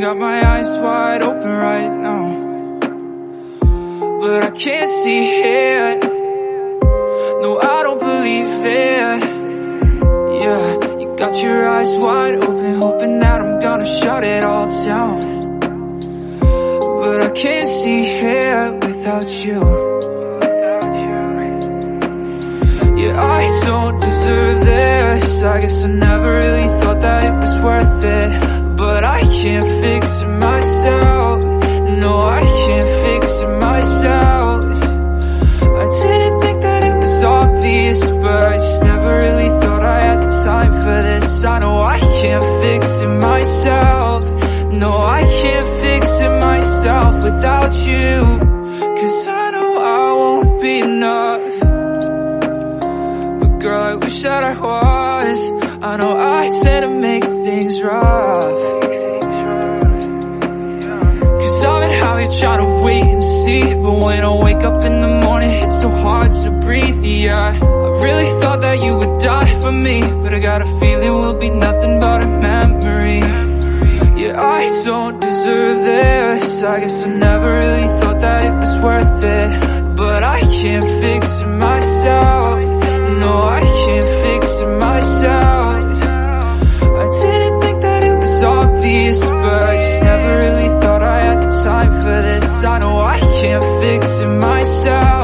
got my eyes wide open right now, but I can't see it. No, I don't believe it. Yeah, you got your eyes wide open, hoping that I'm gonna shut it all down, but I can't see it without you. Yeah, I don't deserve this. I guess I never really thought that it was worth it, but I can't fix it myself. No, I can't fix it myself. I didn't think that it was obvious, but I just never really thought I had the time for this. I know I can't fix it myself. No, I can't fix it myself without you, 'cause I know I won't be enough. But girl, I wish that I was. I know I tend to make things rough, 'cause I've been out here trying to wait and see, but when I wake up in the morning, it's so hard to breathe. Yeah, I really thought that you would die for me, but I got a feeling we'll be nothing but a memory. Yeah, I don't deserve this. I guess I never really thought that it was worth it, but I can't fix it myself. No, I can't fix it myself. I didn't think that it was obvious, but I just never really thought I had the time for this. I know I can't fix it myself.